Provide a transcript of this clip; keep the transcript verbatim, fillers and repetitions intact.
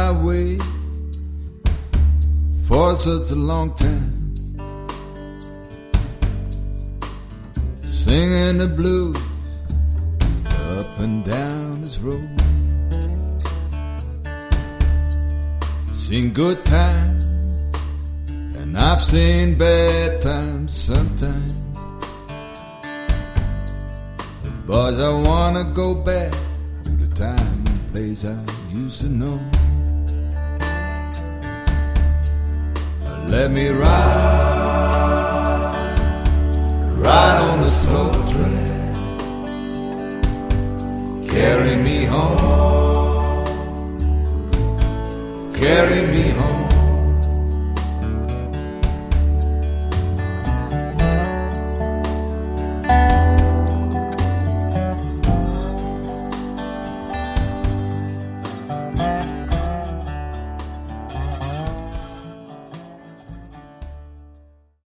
way for such a long time, singing the blues up and down this road. Seen good times and I've seen bad times sometimes, but I wanna go back to the time and place I used to know. Let me ride, ride on the slow train, carry me home